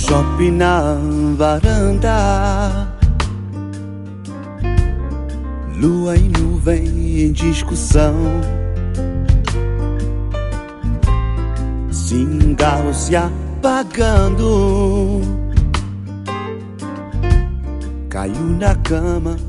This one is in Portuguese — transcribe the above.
shopping na varanda, lua e nuvem em discussão, cigarro se apagando, caiu na cama